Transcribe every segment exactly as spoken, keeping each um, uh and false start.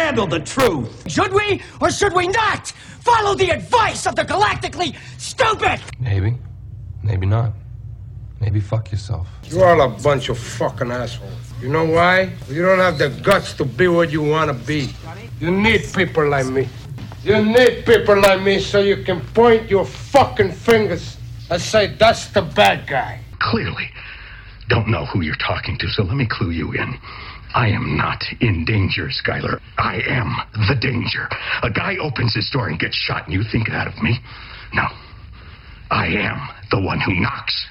handle the truth. Should we or should we not follow the advice of the galactically stupid? Maybe. Maybe not. Maybe fuck yourself. You're all a bunch of fucking assholes. You know why? You don't have the guts to be what you want to be. You need people like me. You need people like me so you can point your fucking fingers and say, that's the bad guy. Clearly don't know who you're talking to, so let me clue you in. I am not in danger, Skyler. I am the danger. A guy opens his door and gets shot, and you think that of me? No. I am the one who knocks.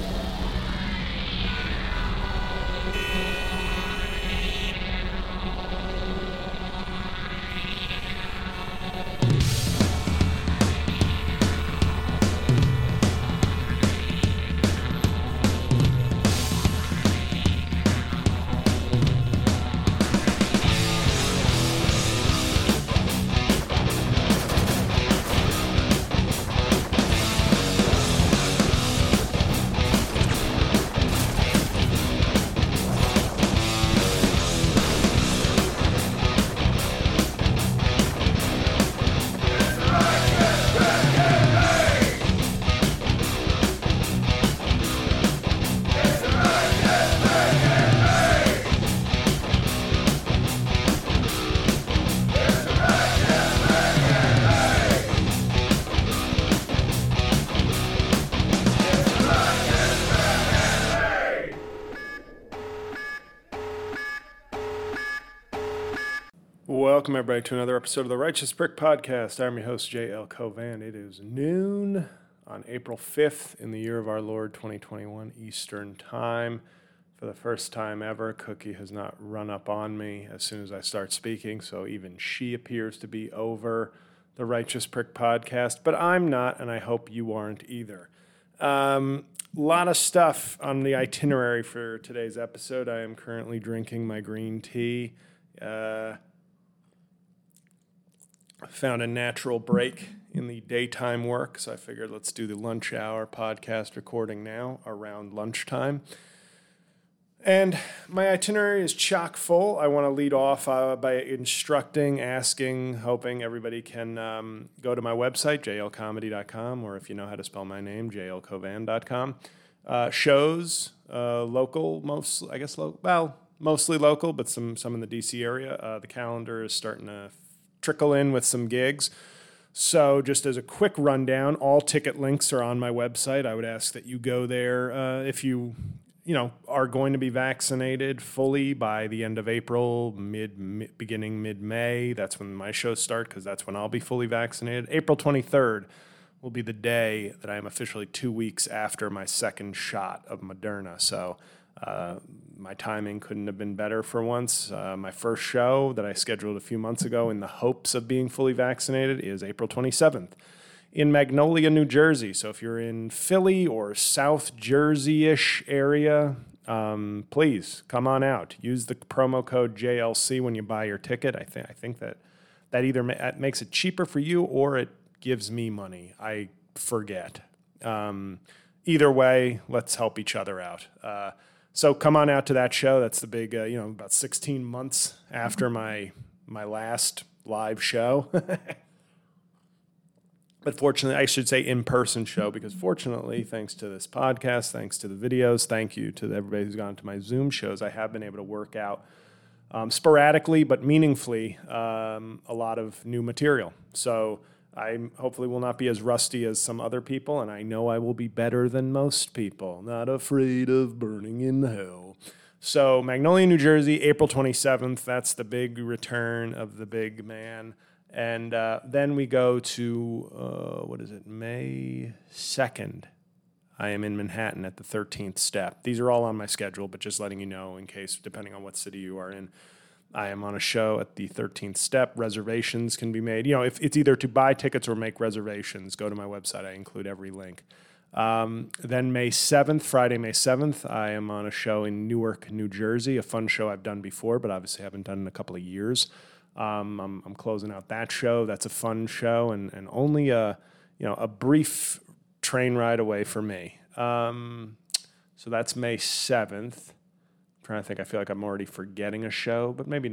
Welcome, everybody, to another episode of the Righteous Prick Podcast. I'm your host, J L Covan. It is noon on April fifth in the year of our Lord, twenty twenty-one, Eastern Time. For the first time ever, Cookie has not run up on me as soon as I start speaking, so even she appears to be over the Righteous Prick Podcast, but I'm not, and I hope you aren't either. A um, lot of stuff on the itinerary for today's episode. I am currently drinking my green tea. Uh... Found a natural break in the daytime work, so I figured let's do the lunch hour podcast recording now around lunchtime. And my itinerary is chock full. I want to lead off uh, by instructing, asking, hoping everybody can um, go to my website, j l comedy dot com, or if you know how to spell my name, j l covan dot com. Uh, shows, uh, local, most, I guess, lo- well, mostly local, but some, some in the D C area. Uh, the calendar is starting to trickle in with some gigs. So just as a quick rundown, all ticket links are on my website. I would ask that you go there uh, if you, you know, are going to be vaccinated fully by the end of April, mid, mid beginning mid-May. That's when my shows start because that's when I'll be fully vaccinated. April twenty-third will be the day that I am officially two weeks after my second shot of Moderna. So Uh, my timing couldn't have been better for once. Uh, my first show that I scheduled a few months ago in the hopes of being fully vaccinated is April twenty-seventh in Magnolia, New Jersey. So if you're in Philly or South Jersey-ish area, um, please come on out. Use the promo code J L C when you buy your ticket. I think I think that that either ma- makes it cheaper for you or it gives me money. I forget. Um, either way, let's help each other out. Uh, So come on out to that show. That's the big, uh, you know, about sixteen months after my my last live show. But fortunately, I should say in-person show, because fortunately, thanks to this podcast, thanks to the videos, thank you to everybody who's gone to my Zoom shows, I have been able to work out um, sporadically but meaningfully um, a lot of new material. So I hopefully will not be as rusty as some other people, and I know I will be better than most people. Not afraid of burning in hell. So Magnolia, New Jersey, April twenty-seventh. That's the big return of the big man. And uh, then we go to, uh, what is it, May second. I am in Manhattan at the thirteenth Step. These are all on my schedule, but just letting you know in case, depending on what city you are in. I am on a show at the thirteenth Step. Reservations can be made. You know, if it's either to buy tickets or make reservations, go to my website. I include every link. Um, then May seventh, Friday, May seventh, I am on a show in Newark, New Jersey, a fun show I've done before, but obviously haven't done in a couple of years. Um, I'm, I'm closing out that show. That's a fun show and, and only a, you know, a brief train ride away for me. Um, so that's May seventh. Trying to think, I feel like I'm already forgetting a show, but maybe not.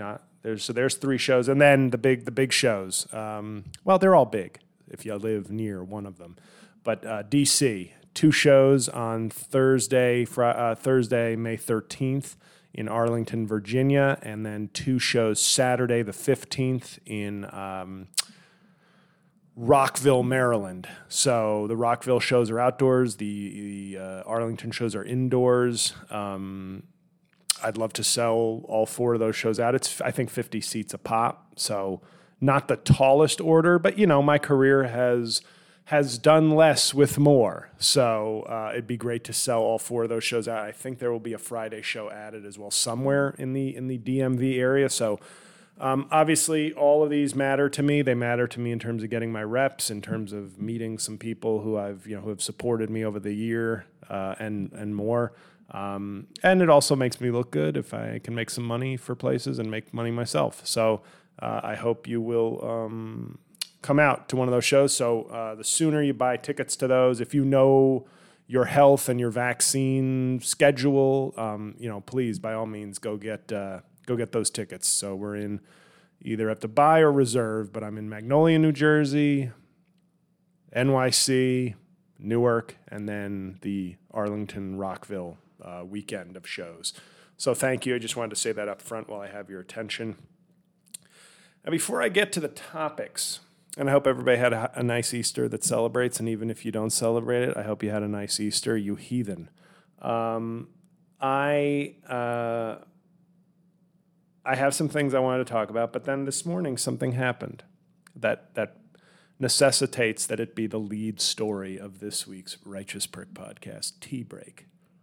There's so there's three shows, and then the big the big shows. Um, well, they're all big if you live near one of them. But uh, D C, two shows on Thursday, fr- uh, Thursday, May thirteenth in Arlington, Virginia, and then two shows Saturday the fifteenth in um, Rockville, Maryland. So the Rockville shows are outdoors. The, the uh, Arlington shows are indoors. Um, I'd love to sell all four of those shows out. It's, I think, fifty seats a pop. So not the tallest order, but, you know, my career has has done less with more. So uh, it'd be great to sell all four of those shows out. I think there will be a Friday show added as well somewhere in the in the D M V area. So um, obviously all of these matter to me. They matter to me in terms of getting my reps, in terms of meeting some people who I've, you know, who have supported me over the year uh, and and more. Um, and it also makes me look good if I can make some money for places and make money myself. So uh, I hope you will um, come out to one of those shows. So uh, the sooner you buy tickets to those, if you know your health and your vaccine schedule, um, you know, please, by all means, go get uh, go get those tickets. So we're in either have to buy or reserve, but I'm in Magnolia, New Jersey, N Y C, Newark, and then the Arlington, Rockville Uh, weekend of shows. So thank you. I just wanted to say that up front while I have your attention. Now, before I get to the topics, and I hope everybody had a, a nice Easter that celebrates, and even if you don't celebrate it, I hope you had a nice Easter, you heathen. Um, I uh, I have some things I wanted to talk about, but then this morning something happened that that necessitates that it be the lead story of this week's Righteous Prick podcast, Tea Break.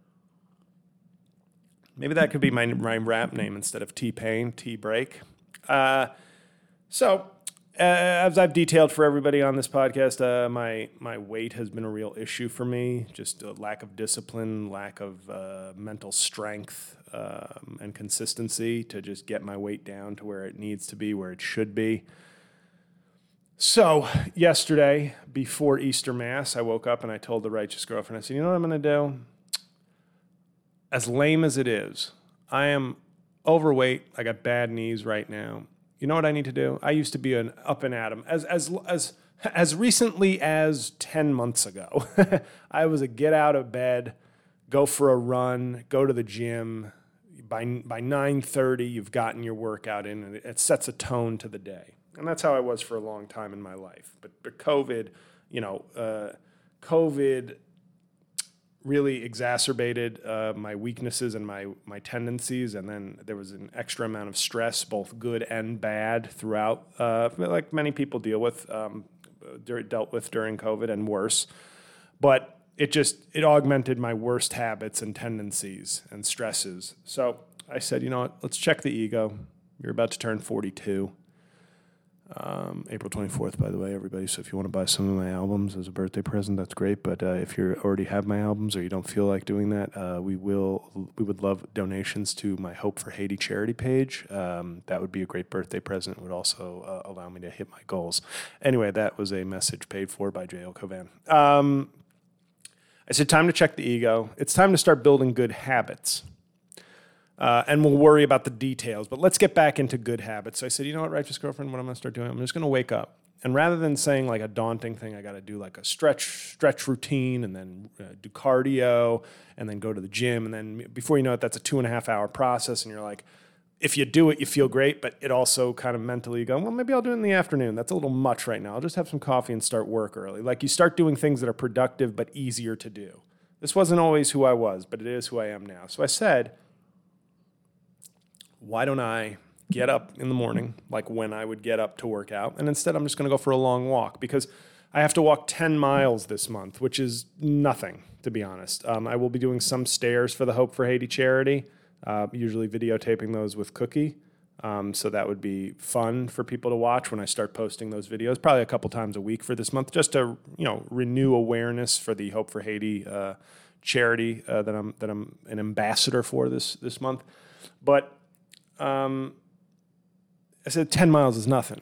Maybe that could be my, my rap name instead of T-Pain, T-Break. Uh, so, uh, as I've detailed for everybody on this podcast, uh, my my weight has been a real issue for me. Just a lack of discipline, lack of uh, mental strength um, and consistency to just get my weight down to where it needs to be, where it should be. So, yesterday, before Easter Mass, I woke up and I told the righteous girlfriend, I said, you know what I'm going to do? As lame as it is, I am overweight. I got bad knees right now. You know what I need to do? I used to be an up and at 'em. As as as as recently as ten months ago, I was a get out of bed, go for a run, go to the gym. By by nine thirty, you've gotten your workout in, and it sets a tone to the day. And that's how I was for a long time in my life. But but COVID, you know, uh, COVID. really exacerbated uh, my weaknesses and my my tendencies, and then there was an extra amount of stress, both good and bad, throughout, uh, like many people deal with, um, dealt with during COVID and worse. But it just, it augmented my worst habits and tendencies and stresses. So I said, you know what, let's check the ego. You're about to turn forty-two. Um, April twenty-fourth, by the way, everybody. So if you want to buy some of my albums as a birthday present, that's great. But uh, if you already have my albums or you don't feel like doing that, uh, we will. We would love donations to my Hope for Haiti charity page. Um, that would be a great birthday present. It would also uh, allow me to hit my goals. Anyway, that was a message paid for by J L Covan. Um, I said, time to check the ego. It's time to start building good habits. Uh, and we'll worry about the details, but let's get back into good habits. So I said, you know what, righteous girlfriend, what I'm going to start doing, I'm just going to wake up. And rather than saying like a daunting thing, I got to do like a stretch stretch routine and then uh, do cardio and then go to the gym. And then before you know it, that's a two and a half hour process. And you're like, if you do it, you feel great, but it also kind of mentally go, well, maybe I'll do it in the afternoon. That's a little much right now. I'll just have some coffee and start work early. Like you start doing things that are productive but easier to do. This wasn't always who I was, but it is who I am now. So I said, why don't I get up in the morning, like when I would get up to work out, and instead I'm just going to go for a long walk because I have to walk ten miles this month, which is nothing, to be honest. Um, I will be doing some stairs for the Hope for Haiti charity, uh, usually videotaping those with Cookie. Um, so that would be fun for people to watch when I start posting those videos, probably a couple times a week for this month, just to, you know, renew awareness for the Hope for Haiti uh, charity uh, that I'm that I'm an ambassador for this this month. But Um, I said ten miles is nothing.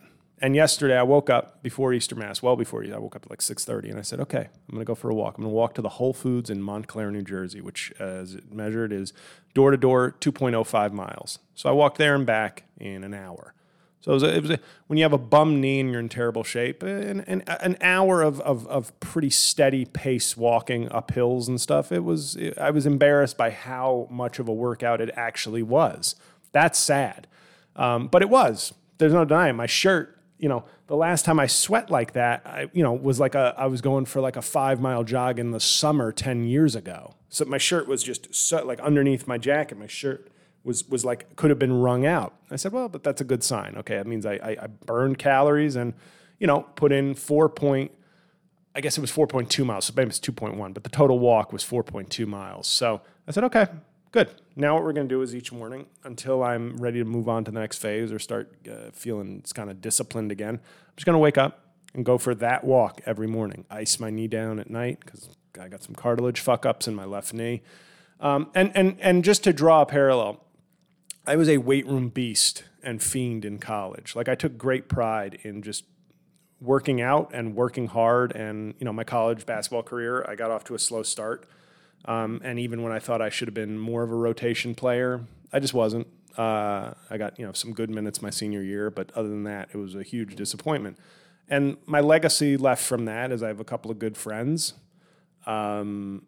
And yesterday I woke up before Easter Mass, well before I woke up at like six thirty, and I said, okay, I'm going to go for a walk. I'm going to walk to the Whole Foods in Montclair, New Jersey, which as it measured is door-to-door two point oh five miles. So I walked there and back in an hour. So it was, a, it was a, when you have a bum knee and you're in terrible shape, an, an, an hour of, of, of pretty steady pace walking up hills and stuff, it was, it, I was embarrassed by how much of a workout it actually was. That's sad. Um, but it was. There's no denying. My shirt, you know, the last time I sweat like that, I, you know, was like a, I was going for like a five mile jog in the summer ten years ago. So my shirt was just so, like underneath my jacket, my shirt was was like, could have been wrung out. I said, well, but that's a good sign. Okay, that means I, I, I burned calories and, you know, put in four point, I guess it was four point two miles, so maybe it's two point one, but the total walk was four point two miles. So I said, okay, good. Now what we're going to do is each morning until I'm ready to move on to the next phase or start uh, feeling kind of disciplined again, I'm just going to wake up and go for that walk every morning. Ice my knee down at night because I got some cartilage fuck-ups in my left knee. Um, and, and, and just to draw a parallel, I was a weight room beast and fiend in college. Like I took great pride in just working out and working hard. And, you know, my college basketball career, I got off to a slow start. Um, and even when I thought I should have been more of a rotation player, I just wasn't. Uh, I got, you know, some good minutes my senior year, but other than that, it was a huge disappointment. And my legacy left from that is I have a couple of good friends, um,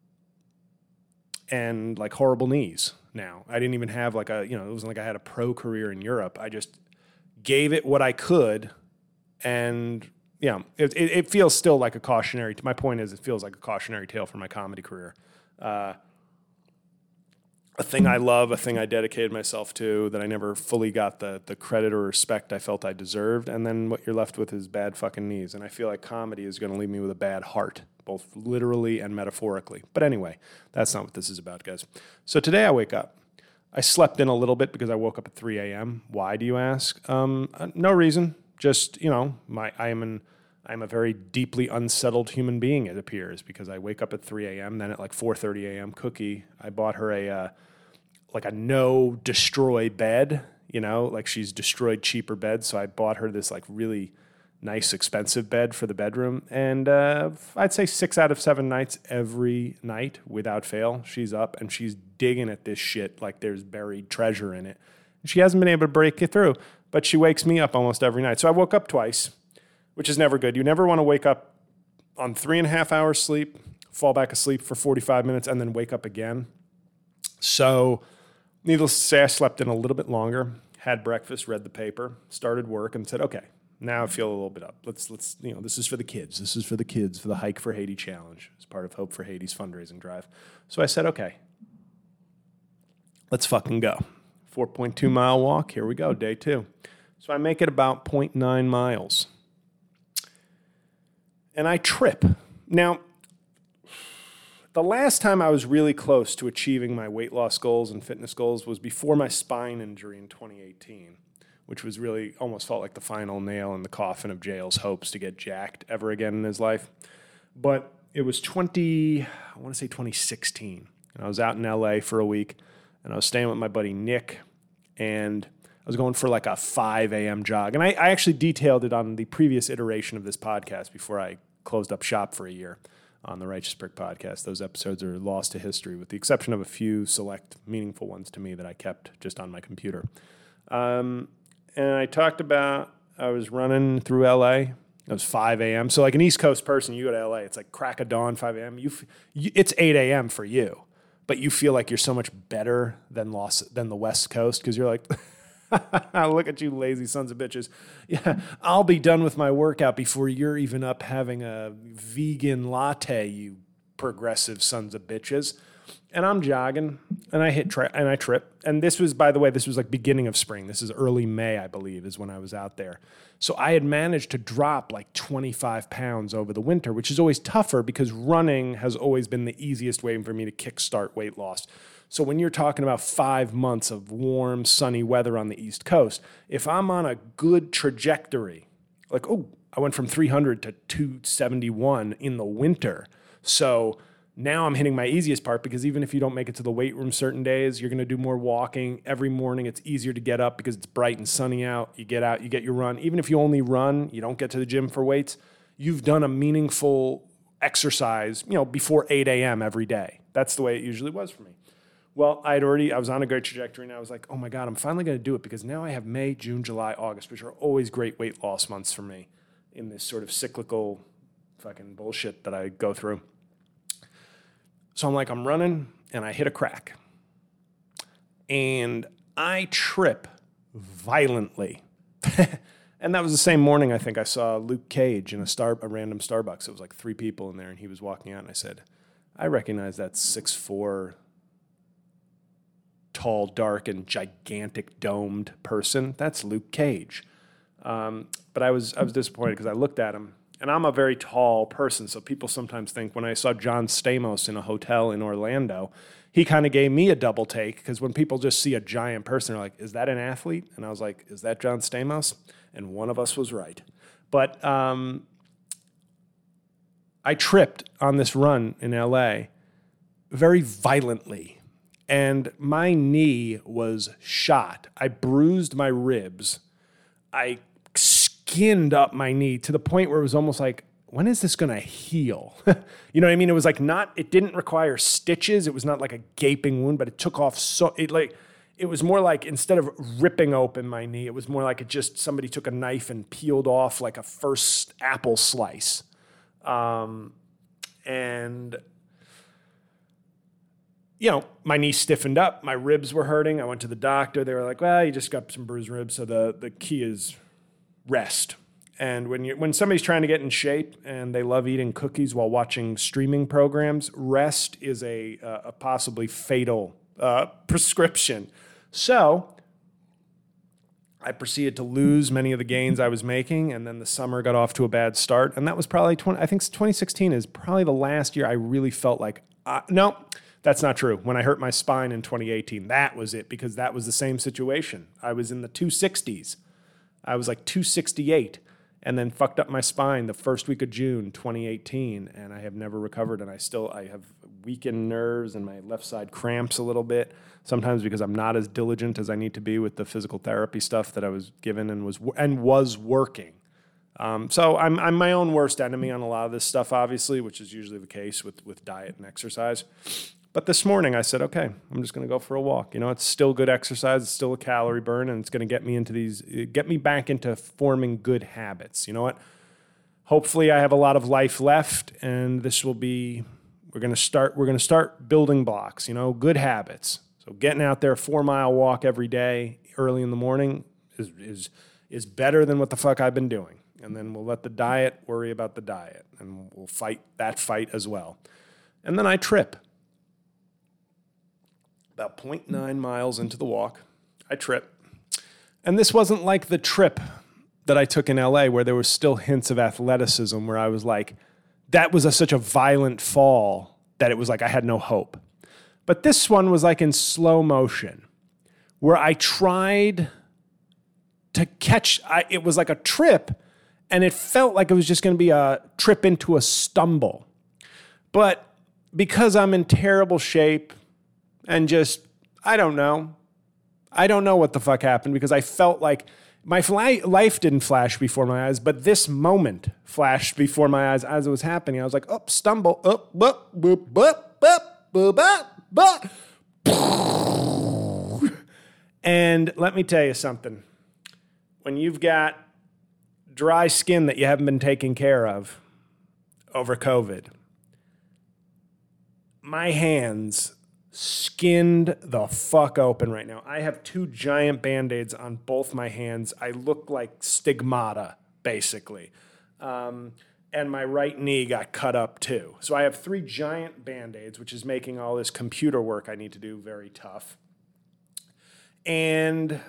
and like horrible knees now. I didn't even have like a, you know, it wasn't like I had a pro career in Europe. I just gave it what I could, and yeah, it, it, it feels still like a cautionary. My point is, it feels like a cautionary tale for my comedy career. Uh, a thing I love, a thing I dedicated myself to that I never fully got the the credit or respect I felt I deserved. And then what you're left with is bad fucking knees. And I feel like comedy is going to leave me with a bad heart, both literally and metaphorically. But anyway, that's not what this is about, guys. So today I wake up. I slept in a little bit because I woke up at three a.m. Why, do you ask? Um, uh, no reason. Just, you know, my I am an I'm a very deeply unsettled human being, it appears, because I wake up at three a.m. Then at like four thirty a.m., Cookie, I bought her a uh, like a no destroy bed, you know, like she's destroyed cheaper beds. So I bought her this like really nice, expensive bed for the bedroom. And uh, I'd say six out of seven nights every night without fail, she's up and she's digging at this shit like there's buried treasure in it. And she hasn't been able to break it through, but she wakes me up almost every night. So I woke up twice, which is never good. You never want to wake up on three and a half hours sleep, fall back asleep for forty-five minutes, and then wake up again. So needless to say, I slept in a little bit longer, had breakfast, read the paper, started work, and said, okay, now I feel a little bit up. Let's, let's, you know, this is for the kids. This is for the kids, for the Hike for Haiti Challenge. It's part of Hope for Haiti's fundraising drive. So I said, okay, let's fucking go. four point two mile walk. Here we go, day two. So I make it about zero point nine miles. And I trip. Now, the last time I was really close to achieving my weight loss goals and fitness goals was before my spine injury in twenty eighteen, which was really almost felt like the final nail in the coffin of Jail's hopes to get jacked ever again in his life. But it was twenty, I want to say twenty sixteen. And I was out in L A for a week, and I was staying with my buddy Nick, and I was going for like a five a.m. jog. And I, I actually detailed it on the previous iteration of this podcast before I closed up shop for a year on the Righteous Prick podcast. Those episodes are lost to history with the exception of a few select meaningful ones to me that I kept just on my computer. Um, and I talked about, I was running through L A. It was five a.m. So like an East Coast person, you go to L A, it's like crack of dawn, five a.m. You, you, it's eight a.m. for you, but you feel like you're so much better than Los, than the West Coast because you're like... Look at you lazy sons of bitches. Yeah, I'll be done with my workout before you're even up having a vegan latte, you progressive sons of bitches. And I'm jogging, and I hit tri- and I trip. And this was, by the way, this was like beginning of spring. This is early May, I believe, is when I was out there. So I had managed to drop like twenty-five pounds over the winter, which is always tougher because running has always been the easiest way for me to kickstart weight loss. So when you're talking about five months of warm, sunny weather on the East Coast, if I'm on a good trajectory, like, oh, I went from three hundred to two seventy-one in the winter. So Now I'm hitting my easiest part because even if you don't make it to the weight room certain days, you're going to do more walking. Every morning it's easier to get up because it's bright and sunny out. You get out, you get your run. Even if you only run, you don't get to the gym for weights, you've done a meaningful exercise, you know, before eight a.m. every day. That's the way it usually was for me. Well, I'd already, I was on a great trajectory, and I was like, oh my God, I'm finally going to do it because now I have May, June, July, August, which are always great weight loss months for me in this sort of cyclical fucking bullshit that I go through. So I'm like, I'm running, and I hit a crack. And I trip violently. And that was the same morning, I think, I saw Luke Cage in a star, a random Starbucks. It was like three people in there, and he was walking out, and I said, I recognize that six foot four, tall, dark, and gigantic domed person. That's Luke Cage. Um, but I was I was disappointed because I looked at him, and I'm a very tall person, so people sometimes think when I saw John Stamos in a hotel in Orlando, he kind of gave me a double take because when people just see a giant person, they're like, is that an athlete? And I was like, is that John Stamos? And one of us was right. But um, I tripped on this run in L A very violently, and my knee was shot. I bruised my ribs. I skinned up my knee to the point where it was almost like, when is this going to heal? You know what I mean? It was like not, it didn't require stitches. It was not like a gaping wound, but it took off so, it like, it was more like instead of ripping open my knee, it was more like it just, somebody took a knife and peeled off like a first apple slice. Um, and, you know, my knee stiffened up. My ribs were hurting. I went to the doctor. They were like, well, you just got some bruised ribs. So the, the key is rest. And when you when somebody's trying to get in shape and they love eating cookies while watching streaming programs, rest is a, uh, a possibly fatal uh, prescription. So I proceeded to lose many of the gains I was making, and then the summer got off to a bad start. And that was probably, twenty, I think twenty sixteen is probably the last year I really felt like, uh, no, that's not true. When I hurt my spine in twenty eighteen, that was it, because that was the same situation. I was in the two sixties. I was like two sixty-eight. And then fucked up my spine the first week of June, twenty eighteen, and I have never recovered. And I still, I have weakened nerves and my left side cramps a little bit. Sometimes because I'm not as diligent as I need to be with the physical therapy stuff that I was given and was and was working. Um, so I'm I'm my own worst enemy on a lot of this stuff, obviously, which is usually the case with with diet and exercise. But this morning I said, okay, I'm just going to go for a walk. You know, it's still good exercise. It's still a calorie burn, and it's going to get me into these, get me back into forming good habits. You know what? Hopefully I have a lot of life left, and this will be, we're going to start, we're going to start building blocks, you know, good habits. So getting out there, four mile walk every day early in the morning is, is, is better than what the fuck I've been doing. And then we'll let the diet worry about the diet, and we'll fight that fight as well. And then I trip. About zero point nine miles into the walk, I trip. And this wasn't like the trip that I took in L A where there were still hints of athleticism, where I was like, that was a, such a violent fall that it was like I had no hope. But this one was like in slow motion, where I tried to catch, I, it was like a trip, and it felt like it was just going to be a trip into a stumble. But because I'm in terrible shape, and just, I don't know. I don't know what the fuck happened, because I felt like my fly, life didn't flash before my eyes, but this moment flashed before my eyes as it was happening. I was like, oh, stumble, up, up, up, up, up, up, up. And let me tell you something. When you've got dry skin that you haven't been taking care of over COVID, my hands skinned the fuck open right now. I have two giant Band-Aids on both my hands. I look like stigmata, basically. Um, and my right knee got cut up too. So I have three giant Band-Aids, which is making all this computer work I need to do very tough. And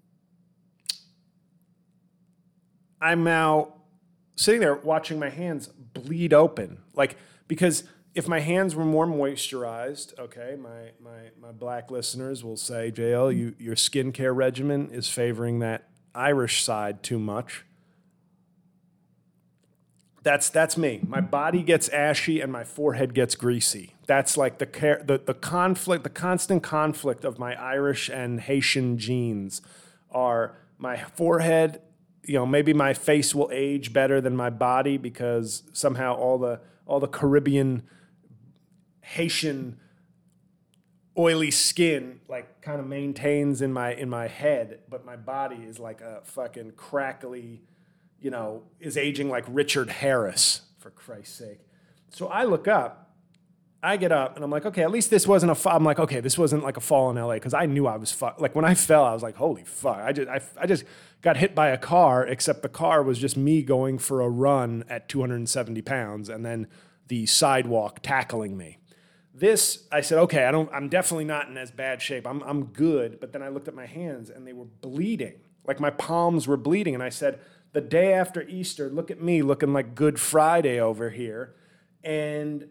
I'm now sitting there watching my hands bleed open. Like, because if my hands were more moisturized, okay, my my my black listeners will say, J L, you, your skincare regimen is favoring that Irish side too much. That's that's me. My body gets ashy and my forehead gets greasy. That's like the car- the the conflict, the constant conflict of my Irish and Haitian genes are my forehead. You know, maybe my face will age better than my body because somehow all the all the Caribbean Haitian oily skin like kind of maintains in my in my head, but my body is like a fucking crackly, you know, is aging like Richard Harris, for Christ's sake. So I look up, I get up, and I'm like, okay, at least this wasn't a fall. I'm like, okay, this wasn't like a fall in L A, because I knew I was fuck. Like when I fell, I was like, holy fuck. I just I, I just got hit by a car, except the car was just me going for a run at two hundred seventy pounds, and then the sidewalk tackling me. This, I said, okay, I don't, I'm definitely not in as bad shape. I'm I'm good. But then I looked at my hands and they were bleeding. Like my palms were bleeding. And I said, the day after Easter, look at me looking like Good Friday over here. And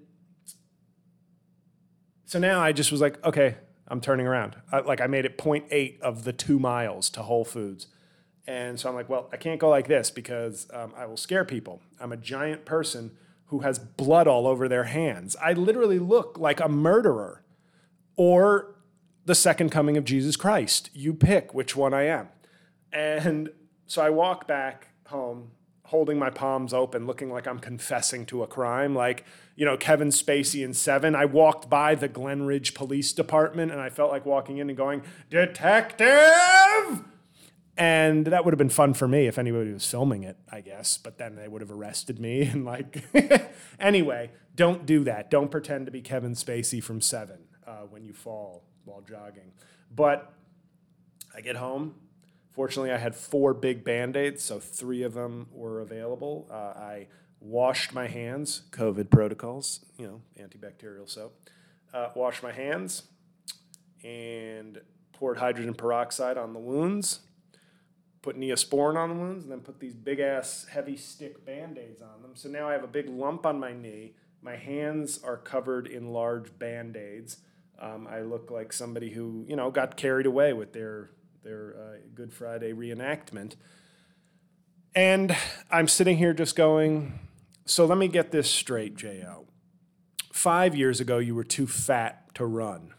so now I just was like, okay, I'm turning around. I, like I made it zero point eight of the two miles to Whole Foods. And so I'm like, well, I can't go like this because um, I will scare people. I'm a giant person who has blood all over their hands. I literally look like a murderer or the second coming of Jesus Christ. You pick which one I am. And so I walk back home holding my palms open, looking like I'm confessing to a crime. Like, you know, Kevin Spacey in Seven. I walked by the Glenridge Police Department and I felt like walking in and going, "Detective!" And that would have been fun for me if anybody was filming it, I guess. But then they would have arrested me and like... Anyway, don't do that. Don't pretend to be Kevin Spacey from Seven uh, when you fall while jogging. But I get home. Fortunately, I had four big Band-Aids, so three of them were available. Uh, I washed my hands, COVID protocols, you know, antibacterial soap. Uh, washed my hands and poured hydrogen peroxide on the wounds. Put Neosporin on the wounds, and then put these big-ass heavy stick Band-Aids on them. So now I have a big lump on my knee. My hands are covered in large Band-Aids. Um, I look like somebody who, you know, got carried away with their, their uh, Good Friday reenactment. And I'm sitting here just going, so let me get this straight, J O. Five years ago, you were too fat to run.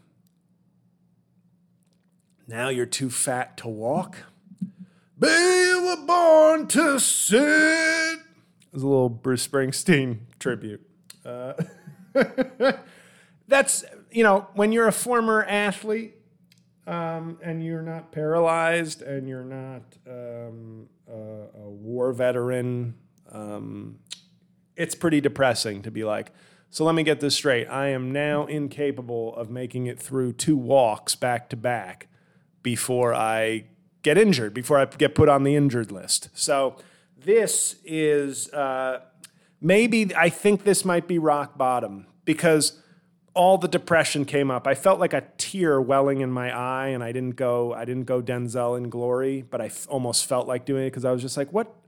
Now you're too fat to walk? We were born to sit. It was a little Bruce Springsteen tribute. Uh, that's, you know, when you're a former athlete um, and you're not paralyzed and you're not um, a, a war veteran, um, it's pretty depressing to be like, so let me get this straight. I am now incapable of making it through two walks back to back before I get injured, before I get put on the injured list. So this is, uh, maybe, I think this might be rock bottom because all the depression came up. I felt like a tear welling in my eye and I didn't go, I didn't go Denzel in Glory, but I f- almost felt like doing it because I was just like, what,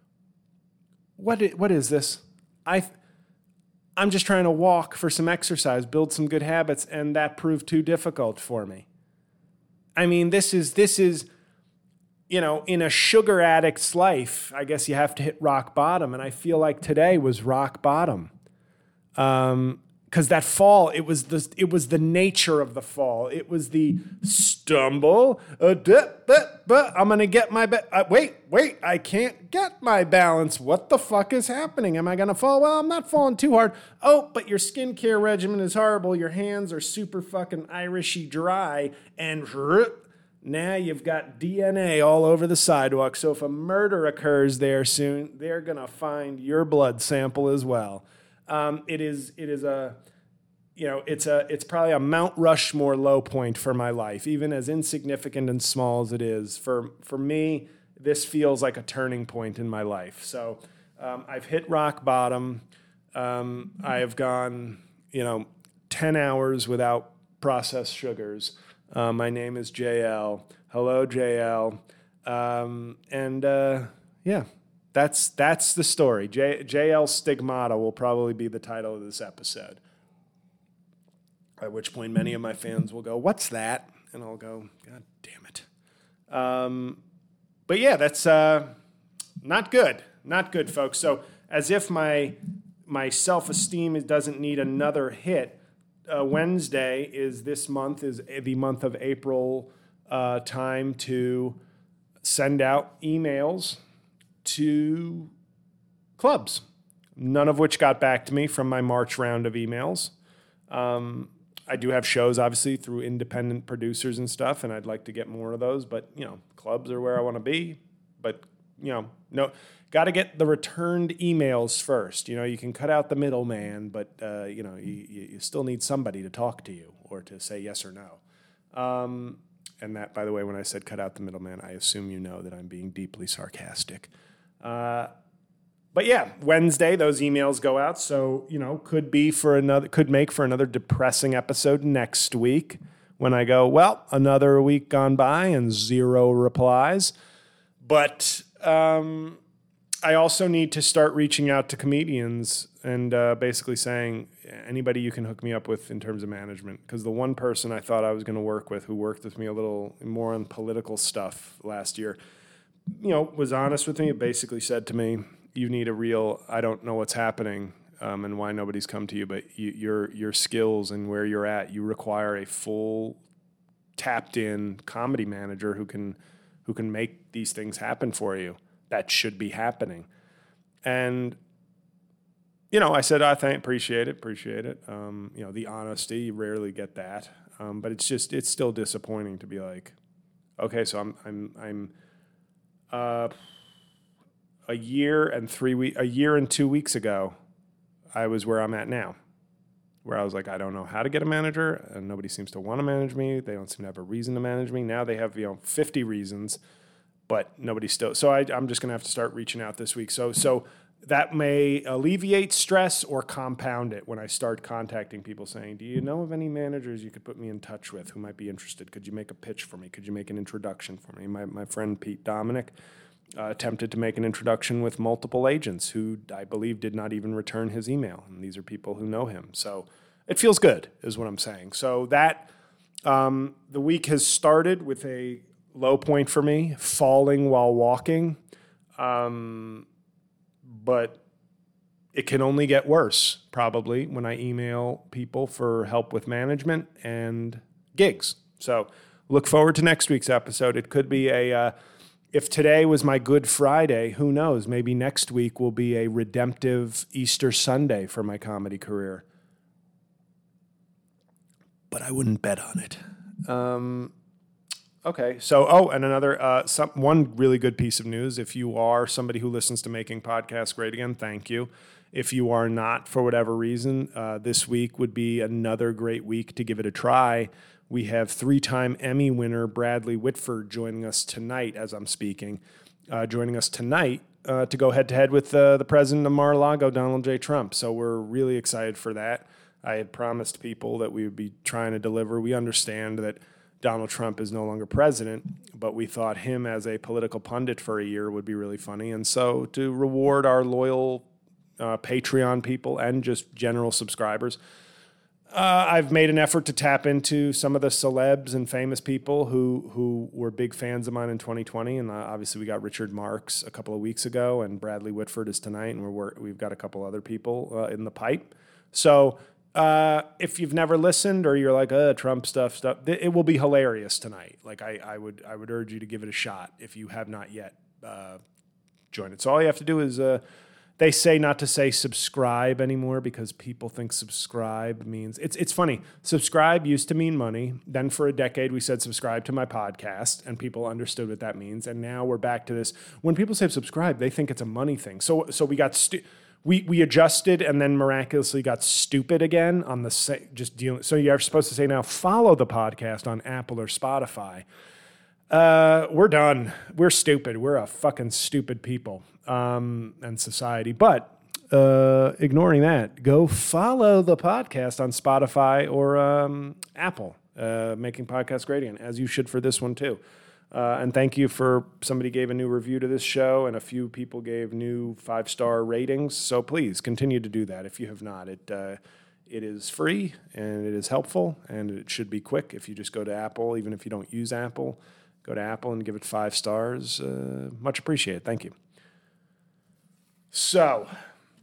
what, I- what is this? I, I'm just trying to walk for some exercise, build some good habits, and that proved too difficult for me. I mean, this is, this is, you know, in a sugar addict's life, I guess you have to hit rock bottom. And I feel like today was rock bottom. Um, because that fall, it was the it was the nature of the fall. It was the stumble. Uh, duh, duh, duh, I'm gonna get my ba- uh, wait, wait, I can't get my balance. What the fuck is happening? Am I gonna fall? Well, I'm not falling too hard. Oh, but your skincare regimen is horrible. Your hands are super fucking Irishy dry, and now you've got D N A all over the sidewalk. So if a murder occurs there soon, they're gonna find your blood sample as well. Um, it is it is a, you know, it's a it's probably a Mount Rushmore low point for my life, even as insignificant and small as it is. For for me, this feels like a turning point in my life. So um, I've hit rock bottom. Um, I have gone, you know, ten hours without processed sugars. Uh, my name is J L. Hello, J L. Um, and uh, yeah. That's that's the story. J, JL Stigmata will probably be the title of this episode. At which point many of my fans will go, "What's that?" And I'll go, "God damn it." Um, but yeah, that's uh, not good. Not good, folks. So as if my my self-esteem doesn't need another hit. Uh, Wednesday is this month is the month of April uh, time to send out emails to clubs, none of which got back to me from my March round of emails. Um, I do have shows, obviously, through independent producers and stuff, and I'd like to get more of those. But, you know, clubs are where I want to be. But, you know, no, got to get the returned emails first. You know, you can cut out the middleman, but, uh, you know, you, you still need somebody to talk to you or to say yes or no. Um, and that, by the way, when I said cut out the middleman, I assume you know that I'm being deeply sarcastic. Uh But yeah, Wednesday, those emails go out. So, you know, could be for another, could make for another depressing episode next week when I go, well, another week gone by and zero replies. But um, I also need to start reaching out to comedians and uh, basically saying, anybody you can hook me up with in terms of management. Because the one person I thought I was going to work with who worked with me a little more on political stuff last year, you know, was honest with me. It basically said to me, you need a real, I don't know what's happening um, and why nobody's come to you, but you, your your skills and where you're at, you require a full tapped in comedy manager who can who can make these things happen for you. That should be happening. And, you know, I said, I thank, appreciate it, appreciate it. Um, you know, the honesty, you rarely get that. Um, but it's just, it's still disappointing to be like, okay, so I'm, I'm, I'm, uh, a year and three weeks, a year and two weeks ago, I was where I'm at now, where I was like, I don't know how to get a manager, and nobody seems to want to manage me. They don't seem to have a reason to manage me. Now they have, you know, fifty reasons, but nobody still. So I, I'm just going to have to start reaching out this week. So, so that may alleviate stress or compound it when I start contacting people saying, do you know of any managers you could put me in touch with who might be interested? Could you make a pitch for me? Could you make an introduction for me? My, my friend Pete Dominic Uh, attempted to make an introduction with multiple agents who I believe did not even return his email. And these are people who know him. So it feels good is what I'm saying. So that um, the week has started with a low point for me, falling while walking. Um, but it can only get worse probably when I email people for help with management and gigs. So look forward to next week's episode. It could be a... Uh, If today was my Good Friday, who knows? Maybe next week will be a redemptive Easter Sunday for my comedy career. But I wouldn't bet on it. Um, okay, so, oh, and another, uh, some, one really good piece of news. If you are somebody who listens to Making Podcasts Great Again, thank you. If you are not, for whatever reason, uh, this week would be another great week to give it a try. We have three-time Emmy winner Bradley Whitford joining us tonight as I'm speaking, uh, joining us tonight uh, to go head-to-head with uh, the president of Mar-a-Lago, Donald J. Trump. So we're really excited for that. I had promised people that we would be trying to deliver. We understand that Donald Trump is no longer president, but we thought him as a political pundit for a year would be really funny. And so to reward our loyal uh, Patreon people and just general subscribers, Uh, I've made an effort to tap into some of the celebs and famous people who who were big fans of mine in twenty twenty, and uh, obviously we got Richard Marx a couple of weeks ago, and Bradley Whitford is tonight, and we're we've got a couple other people uh, in the pipe. So uh, if you've never listened or you're like, uh, Trump stuff, stuff, it will be hilarious tonight. Like I, I would I would urge you to give it a shot if you have not yet uh, joined it. So all you have to do is. Uh, They say not to say subscribe anymore because people think subscribe means... It's it's funny. Subscribe used to mean money. Then for a decade, we said subscribe to my podcast, and people understood what that means. And now we're back to this. When people say subscribe, they think it's a money thing. So so we got... Stu- we we adjusted and then miraculously got stupid again on the... Sa- just dealing. So you're supposed to say now, follow the podcast on Apple or Spotify. Uh, we're done. We're stupid. We're a fucking stupid people um, and society. But uh, ignoring that, go follow the podcast on Spotify or um, Apple, uh, Making Podcasts Great Again, as you should for this one too. Uh, and thank you for somebody gave a new review to this show, and a few people gave new five-star ratings. So please continue to do that if you have not. It uh, it is free and it is helpful, and it should be quick if you just go to Apple, even if you don't use Apple. Go to Apple and give it five stars. Uh, much appreciated. Thank you. So,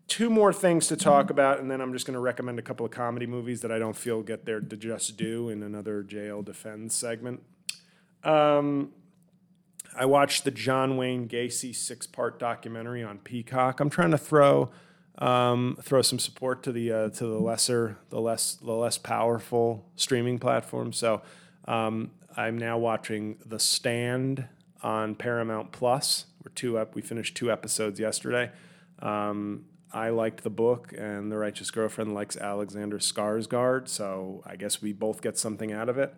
two more things to talk about, and then I'm just going to recommend a couple of comedy movies that I don't feel get their just due in another J L Defends segment. Um, I watched the John Wayne Gacy six-part documentary on Peacock. I'm trying to throw um, throw some support to the uh, to the lesser, the less the less powerful streaming platform. So um, I'm now watching The Stand on Paramount Plus. We're two up. We finished two episodes yesterday. Um, I liked the book, and The Righteous Girlfriend likes Alexander Skarsgård, so I guess we both get something out of it.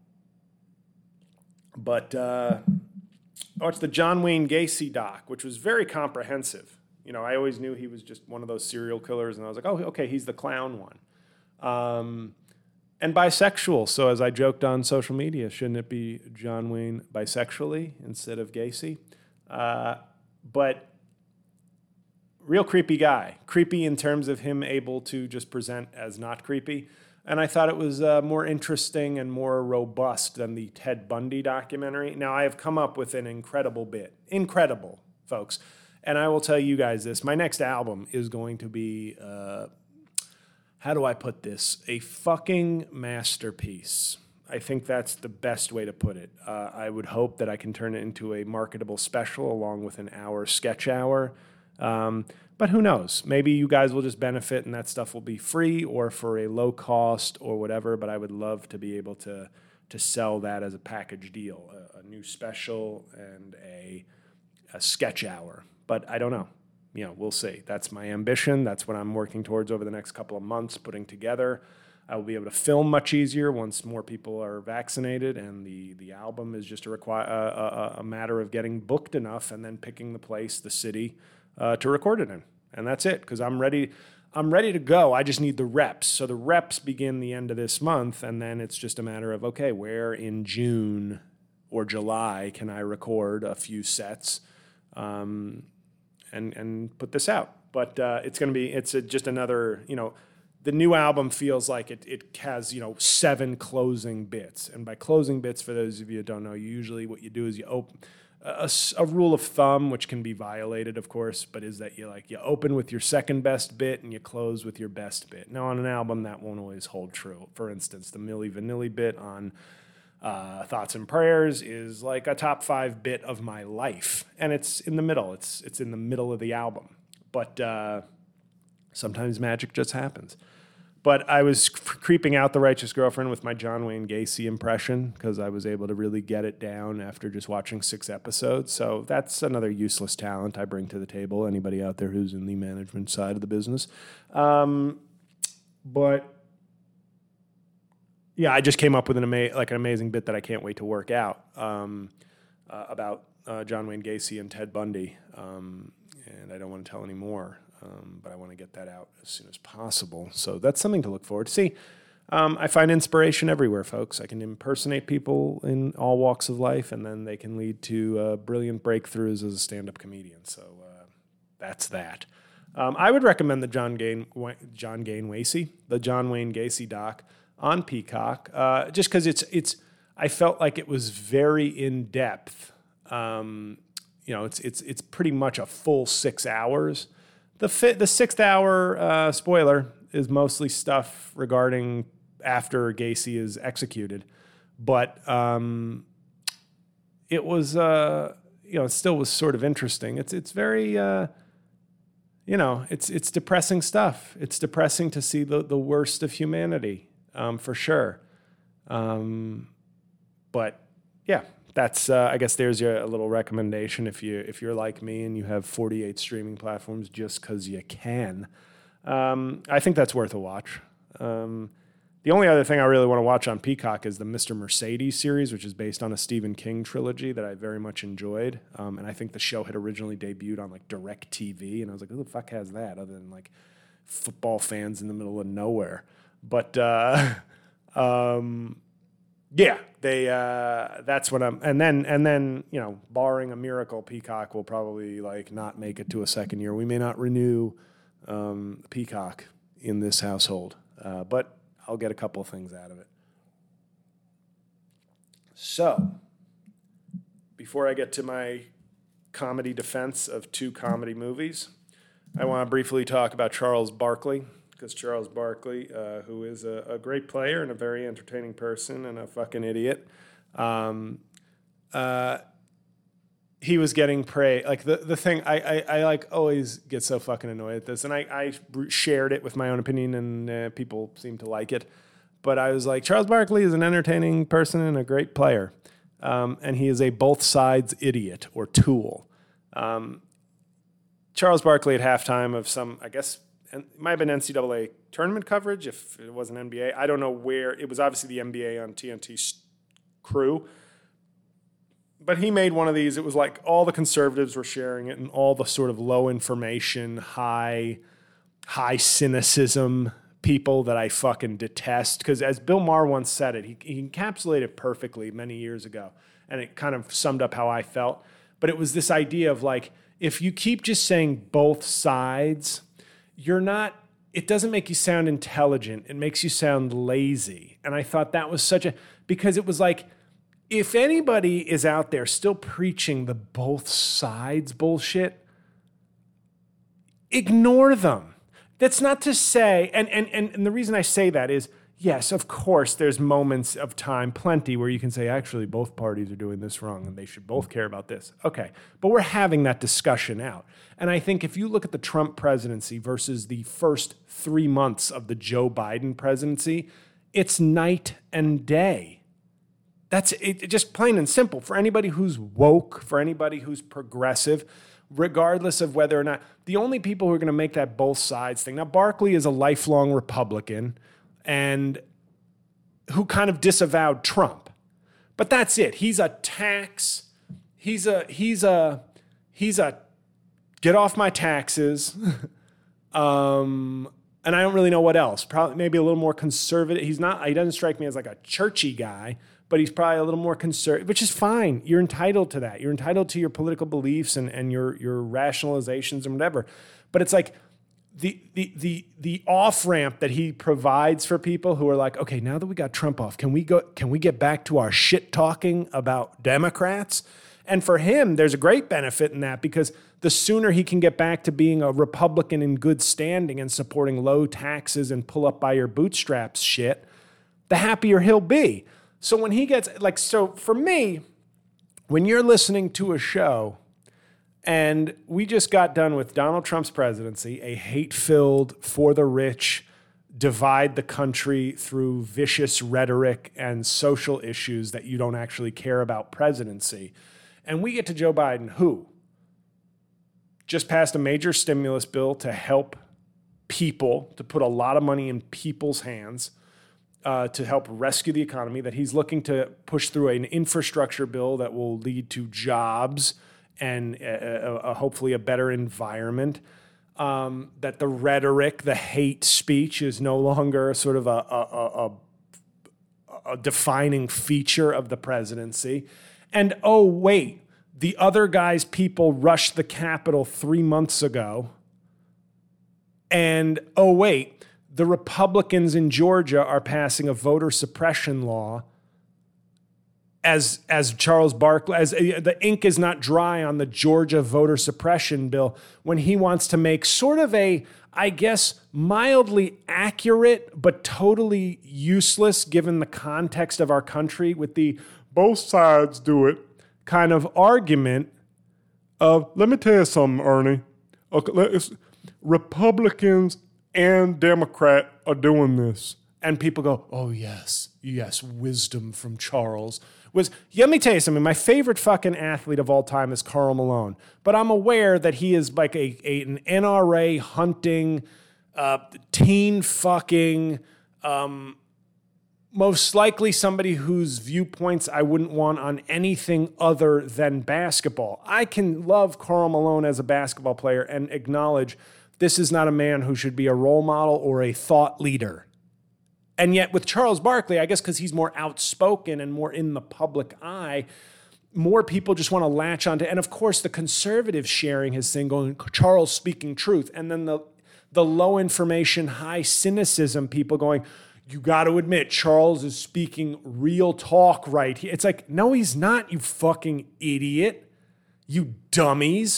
But uh, I watched the John Wayne Gacy doc, which was very comprehensive. You know, I always knew he was just one of those serial killers, and I was like, oh, okay, he's the clown one. Um, and bisexual, so as I joked on social media, shouldn't it be John Wayne bisexually instead of Gacy? Uh, but... Real creepy guy. Creepy in terms of him able to just present as not creepy. And I thought it was uh, more interesting and more robust than the Ted Bundy documentary. Now, I have come up with an incredible bit. Incredible, folks. And I will tell you guys this. My next album is going to be, uh, how do I put this? A fucking masterpiece. I think that's the best way to put it. Uh, I would hope that I can turn it into a marketable special along with an hour sketch hour. Um, but who knows? Maybe you guys will just benefit and that stuff will be free or for a low cost or whatever. But I would love to be able to to sell that as a package deal, a, a new special and a, a sketch hour. But I don't know. You know, we'll see. That's my ambition. That's what I'm working towards over the next couple of months, putting together. I will be able to film much easier once more people are vaccinated, and the, the album is just a, require, a, a, a matter of getting booked enough and then picking the place, the city, Uh, to record it in, and that's it. Because I'm ready, I'm ready to go. I just need the reps. So the reps begin the end of this month, and then it's just a matter of okay, where in June or July can I record a few sets, um, and and put this out. But uh, it's going to be it's a, just another you know, the new album feels like it it has you know seven closing bits, and by closing bits, for those of you who don't know, usually what you do is you open. A, a rule of thumb, which can be violated, of course, but is that you like you open with your second best bit and you close with your best bit. Now, on an album, that won't always hold true. For instance, the Milli Vanilli bit on uh, Thoughts and Prayers is like a top five bit of my life, and it's in the middle. It's it's in the middle of the album, but uh, sometimes magic just happens. But I was c- creeping out The Righteous Girlfriend with my John Wayne Gacy impression because I was able to really get it down after just watching six episodes. So that's another useless talent I bring to the table. Anybody out there who's in the management side of the business. Um, but yeah, I just came up with an ama- like an amazing bit that I can't wait to work out um, uh, about uh, John Wayne Gacy and Ted Bundy. Um, and I don't want to tell any more. Um, but I want to get that out as soon as possible. So that's something to look forward to. See, um, I find inspiration everywhere, folks. I can impersonate people in all walks of life, and then they can lead to uh, brilliant breakthroughs as a stand-up comedian. So uh, that's that. Um, I would recommend the John Gain, John Gain Gacy, the John Wayne Gacy doc on Peacock, uh, just because it's it's. I felt like it was very in depth. Um, you know, it's it's it's pretty much a full six hours. The fi- the sixth hour uh, spoiler is mostly stuff regarding after Gacy is executed, but um, it was uh, you know it still was sort of interesting. It's it's very uh, you know it's it's depressing stuff. It's depressing to see the the worst of humanity um, for sure. Um, but yeah. That's uh, I guess there's your a little recommendation if you if you're like me and you have forty-eight streaming platforms just because you can. Um, I think that's worth a watch. Um, the only other thing I really want to watch on Peacock is the Mister Mercedes series, which is based on a Stephen King trilogy that I very much enjoyed. Um, and I think the show had originally debuted on like DirecTV, and I was like, who the fuck has that other than like football fans in the middle of nowhere? But uh, um, yeah, they. Uh, that's what I'm. And then, and then, you know, barring a miracle, Peacock will probably like not make it to a second year. We may not renew um, Peacock in this household, uh, but I'll get a couple of things out of it. So, before I get to my comedy defense of two comedy movies, I want to briefly talk about Charles Barkley, because Charles Barkley, uh, who is a, a great player and a very entertaining person and a fucking idiot, um, uh, he was getting prey. Like the, the thing, I, I, I like always get so fucking annoyed at this, and I, I shared it with my own opinion, and uh, people seem to like it. But I was like, Charles Barkley is an entertaining person and a great player, um, and he is a both sides idiot or tool. Um, Charles Barkley at halftime of some, I guess, it might have been N C double A tournament coverage if it wasn't N B A. I don't know where. It was obviously the N B A on T N T's crew. But he made one of these. It was like all the conservatives were sharing it and all the sort of low information, high, high cynicism people that I fucking detest. Because as Bill Maher once said it, he, he encapsulated it perfectly many years ago. And it kind of summed up how I felt. But it was this idea of like, if you keep just saying both sides, you're not, it doesn't make you sound intelligent. It makes you sound lazy. And I thought that was such a, because it was like, if anybody is out there still preaching the both sides bullshit, ignore them. That's not to say, and, and, and, and the reason I say that is, yes, of course, there's moments of time, plenty, where you can say, actually, both parties are doing this wrong and they should both care about this. Okay, but we're having that discussion out. And I think if you look at the Trump presidency versus the first three months of the Joe Biden presidency, it's night and day. That's it, just plain and simple. For anybody who's woke, for anybody who's progressive, regardless of whether or not, the only people who are going to make that both sides thing. Now, Barkley is a lifelong Republican and who kind of disavowed Trump. But that's it. He's a tax. He's a, he's a, he's a, get off my taxes. um, and I don't really know what else. Probably maybe a little more conservative. He's not, he doesn't strike me as like a churchy guy, but he's probably a little more conservative, which is fine. You're entitled to that. You're entitled to your political beliefs and, and your, your rationalizations and whatever. But it's like, The the the the off-ramp that he provides for people who are like, okay, now that we got Trump off, can we go can we get back to our shit talking about Democrats? And for him, there's a great benefit in that because the sooner he can get back to being a Republican in good standing and supporting low taxes and pull up by your bootstraps shit, the happier he'll be. So when he gets like so for me, when you're listening to a show and we just got done with Donald Trump's presidency, a hate-filled, for the rich, divide the country through vicious rhetoric and social issues that you don't actually care about presidency. And we get to Joe Biden, who just passed a major stimulus bill to help people, to put a lot of money in people's hands, uh, to help rescue the economy, that he's looking to push through an infrastructure bill that will lead to jobs and a, a, a hopefully a better environment, um, that the rhetoric, the hate speech is no longer sort of a, a, a, a defining feature of the presidency. And oh, wait, the other guy's people rushed the Capitol three months ago. And oh, wait, the Republicans in Georgia are passing a voter suppression law As as Charles Barkley, as uh, the ink is not dry on the Georgia voter suppression bill when he wants to make sort of a, I guess, mildly accurate but totally useless given the context of our country with the both sides do it kind of argument of, let me tell you something, Ernie. Okay, Republicans and Democrat are doing this. And people go, oh, yes, yes, wisdom from Charles. Was let me tell you something. My favorite fucking athlete of all time is Karl Malone, but I'm aware that he is like a, a an N R A hunting, uh, teen fucking, um, most likely somebody whose viewpoints I wouldn't want on anything other than basketball. I can love Karl Malone as a basketball player and acknowledge this is not a man who should be a role model or a thought leader. And yet with Charles Barkley, I guess because he's more outspoken and more in the public eye, more people just want to latch onto. And of course, the conservatives sharing his thing, going, Charles speaking truth. And then the, the low information, high cynicism people going, you got to admit, Charles is speaking real talk right here. It's like, no, he's not, you fucking idiot. You dummies.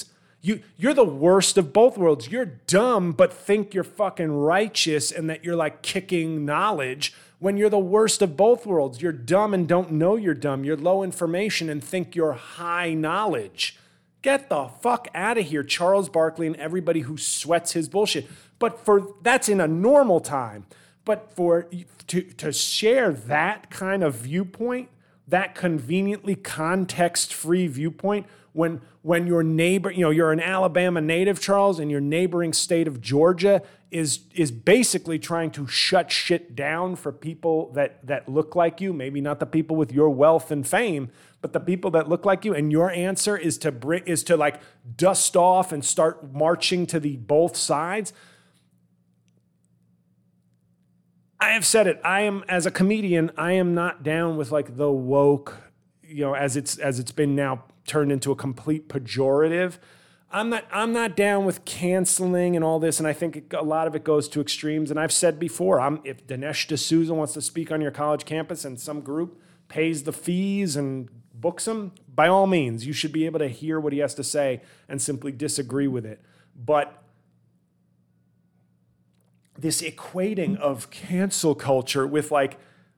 You, you're the worst of both worlds. You're dumb, but think you're fucking righteous and that you're like kicking knowledge when you're the worst of both worlds. You're dumb and don't know you're dumb. You're low information and think you're high knowledge. Get the fuck out of here, Charles Barkley and everybody who sweats his bullshit. But for that's in a normal time. But for to, to share that kind of viewpoint, that conveniently context-free viewpoint, when when your neighbor, you know, you're an Alabama native, Charles, and your neighboring state of Georgia is is basically trying to shut shit down for people that that look like you, maybe not the people with your wealth and fame, but the people that look like you, and your answer is to bring is to like dust off and start marching to the both sides. I have said it. I am, as a comedian, I am not down with like the woke, you know, as it's as it's been now turned into a complete pejorative. I'm not I'm not down with canceling and all this, and I think it, a lot of it goes to extremes. And I've said before, I'm if Dinesh D'Souza wants to speak on your college campus and some group pays the fees and books him, by all means, you should be able to hear what he has to say and simply disagree with it. But this equating of cancel culture with like,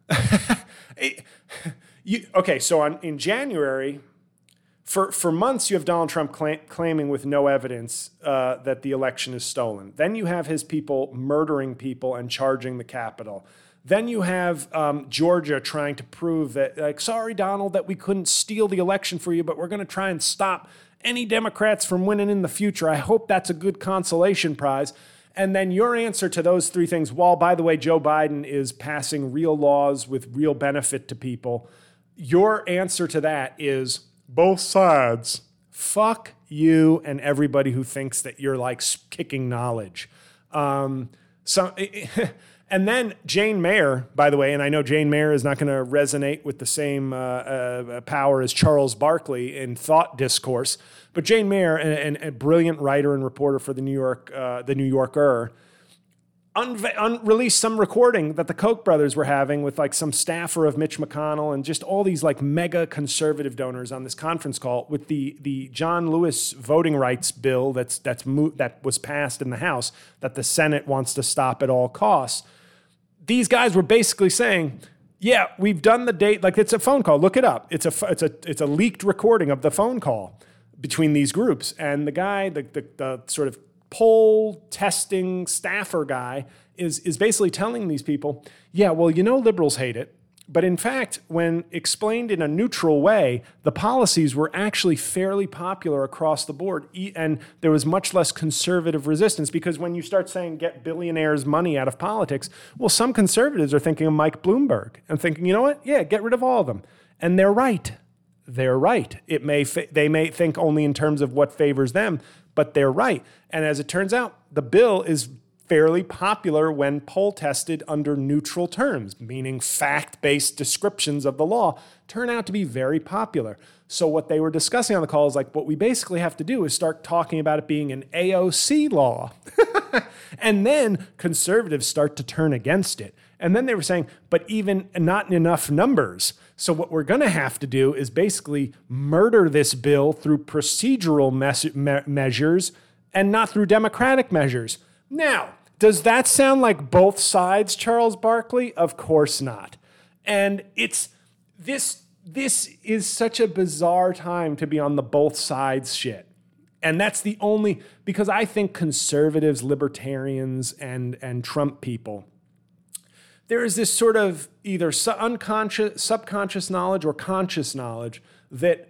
you, okay, so on, in January, for, for months you have Donald Trump cla- claiming with no evidence uh, that the election is stolen. Then you have his people murdering people and charging the Capitol. Then you have um, Georgia trying to prove that, like, sorry, Donald, that we couldn't steal the election for you, but we're going to try and stop any Democrats from winning in the future. I hope that's a good consolation prize. And then your answer to those three things, while, by the way, Joe Biden is passing real laws with real benefit to people, your answer to that is both sides. Fuck you and everybody who thinks that you're like kicking knowledge. Um, so, and then Jane Mayer, by the way, and I know Jane Mayer is not going to resonate with the same uh, uh, power as Charles Barkley in thought discourse, but Jane Mayer, a brilliant writer and reporter for the New York, uh, the New Yorker, unve- un- released some recording that the Koch brothers were having with like some staffer of Mitch McConnell and just all these like mega conservative donors on this conference call with the the John Lewis voting rights bill that's that's mo- that was passed in the House that the Senate wants to stop at all costs. These guys were basically saying, yeah, we've done the date, like it's a phone call. Look it up. It's a it's a it's a leaked recording of the phone call between these groups. And the guy, the the, the sort of poll testing staffer guy is is basically telling these people, yeah, well, you know, liberals hate it. But in fact, when explained in a neutral way, the policies were actually fairly popular across the board. And there was much less conservative resistance because when you start saying get billionaires' money out of politics, well, some conservatives are thinking of Mike Bloomberg and thinking, you know what? Yeah, get rid of all of them. And they're right. They're right. It may fa- they may think only in terms of what favors them, but they're right. And as it turns out, the bill is fairly popular when poll tested under neutral terms, meaning fact-based descriptions of the law, turn out to be very popular. So what they were discussing on the call is like, what we basically have to do is start talking about it being an A O C law. And then conservatives start to turn against it. And then they were saying, but even not in enough numbers. So what we're going to have to do is basically murder this bill through procedural mes- me- measures and not through democratic measures. Now, does that sound like both sides, Charles Barkley? Of course not. And it's this this is such a bizarre time to be on the both sides shit. And that's the only, because I think conservatives, libertarians, and and Trump people, there is this sort of either unconscious, subconscious knowledge or conscious knowledge that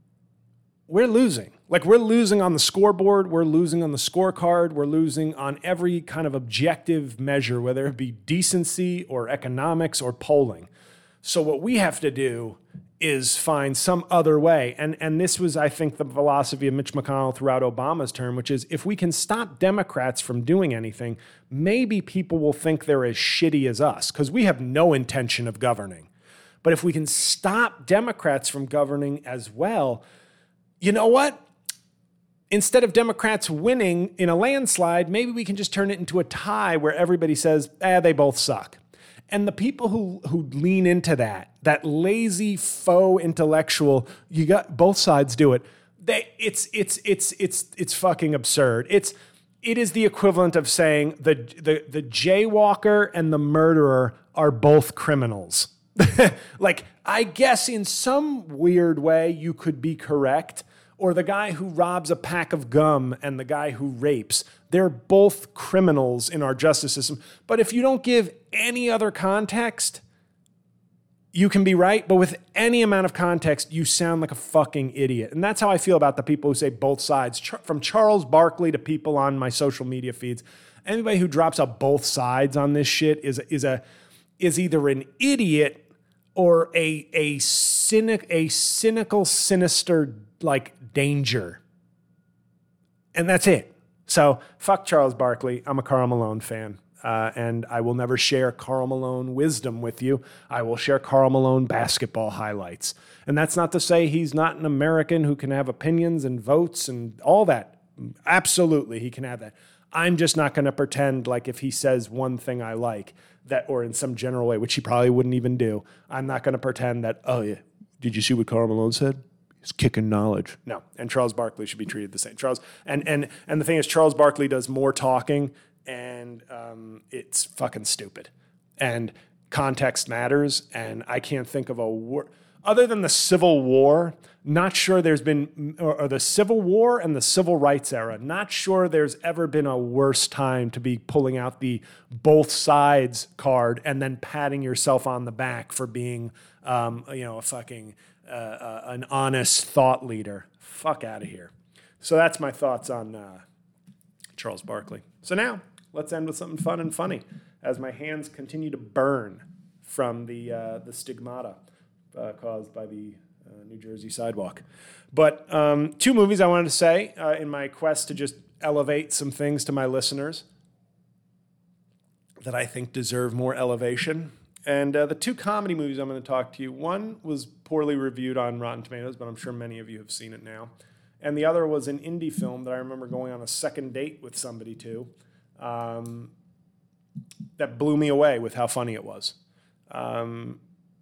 we're losing. Like we're losing on the scoreboard, we're losing on the scorecard, we're losing on every kind of objective measure, whether it be decency or economics or polling. So what we have to do is find some other way. And, and this was, I think, the philosophy of Mitch McConnell throughout Obama's term, which is if we can stop Democrats from doing anything, maybe people will think they're as shitty as us because we have no intention of governing. But if we can stop Democrats from governing as well, you know what? Instead of Democrats winning in a landslide, maybe we can just turn it into a tie where everybody says, eh, they both suck. And the people who who lean into that, that lazy faux intellectual, you got both sides do it. they it's it's it's it's it's fucking absurd. It's it is the equivalent of saying the the the jaywalker and the murderer are both criminals. Like, I guess in some weird way you could be correct. Or the guy who robs a pack of gum and the guy who rapes. They're both criminals in our justice system. But if you don't give any other context, you can be right. But with any amount of context, you sound like a fucking idiot. And that's how I feel about the people who say both sides. From Charles Barkley to people on my social media feeds. Anybody who drops out both sides on this shit is, is, a, is either an idiot or a, a, cynic, a cynical, sinister, like, danger. And that's it. So fuck Charles Barkley. I'm a Karl Malone fan. Uh, and I will never share Karl Malone wisdom with you. I will share Karl Malone basketball highlights. And that's not to say he's not an American who can have opinions and votes and all that. Absolutely, he can have that. I'm just not going to pretend like if he says one thing I like, that, or in some general way, which he probably wouldn't even do, I'm not going to pretend that, oh yeah, did you see what Karl Malone said? He's kicking knowledge. No, and Charles Barkley should be treated the same. Charles, and and and the thing is, Charles Barkley does more talking, and um, it's fucking stupid. And context matters, and I can't think of a word other than the Civil War. Not sure there's been, or, or the Civil War and the Civil Rights era. Not sure there's ever been a worse time to be pulling out the both sides card and then patting yourself on the back for being, um, you know, a fucking. Uh, uh, an honest thought leader. Fuck out of here. So that's my thoughts on uh, Charles Barkley. So now let's end with something fun and funny as my hands continue to burn from the uh, the stigmata uh, caused by the uh, New Jersey sidewalk. But um, two movies I wanted to say uh, in my quest to just elevate some things to my listeners that I think deserve more elevation. And uh, the two comedy movies I'm going to talk to you, one was poorly reviewed on Rotten Tomatoes, but I'm sure many of you have seen it now. And the other was an indie film that I remember going on a second date with somebody to um, that blew me away with how funny it was. Um,